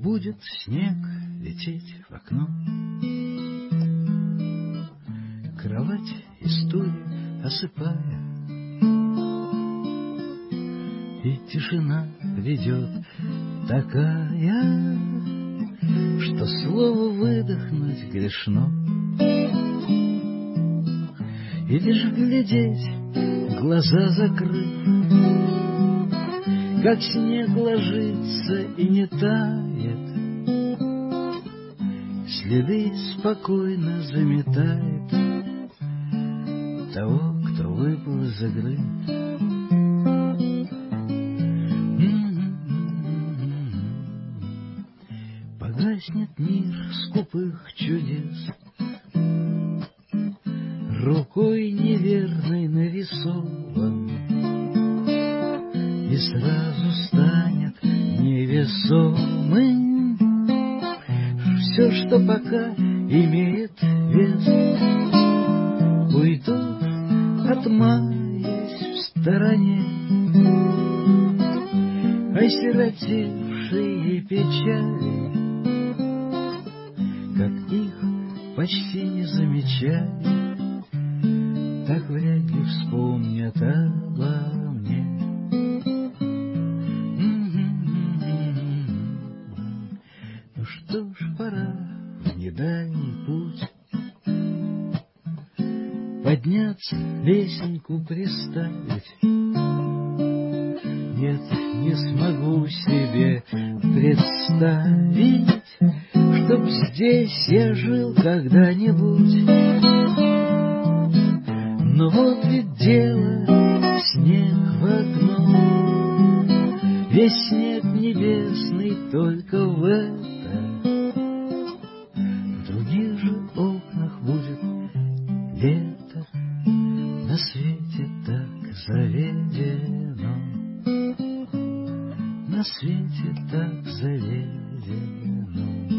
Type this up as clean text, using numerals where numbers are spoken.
будет снег лететь в окно. Кровать и стулья осыпая, и тишина ведет такая, что слово выдохнуть грешно. И лишь глядеть, глаза закрыв, как снег ложится и не тает, следы спокойно заметает того, кто выпал из игры. Погаснет мир скупых чудес, рукой неверной нарисован, и сразу станет невесомым все, что пока имеет вес. Уйдут, отмаясь в стороне, осиротевшие печали, как их почти не замечали, так вряд ли вспомнят обо мне. Ну что ж, пора в недальний путь подняться, лесенку приставить. Нет, не смогу себе представить, чтоб здесь я жил когда-нибудь. Но вот ведь дело, снег в окно, весь снег небесный только в это. В других же окнах будет лето, на свете так заведено, на свете так заведено.